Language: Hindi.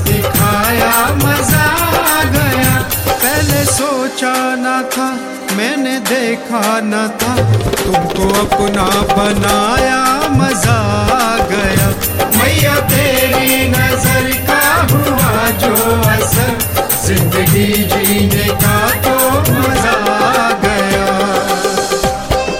दिखाया मजा आ गया। पहले सोचा न था, मैंने देखा न था, तुमको अपना बनाया मजा आ गया। मैया तेरी नजर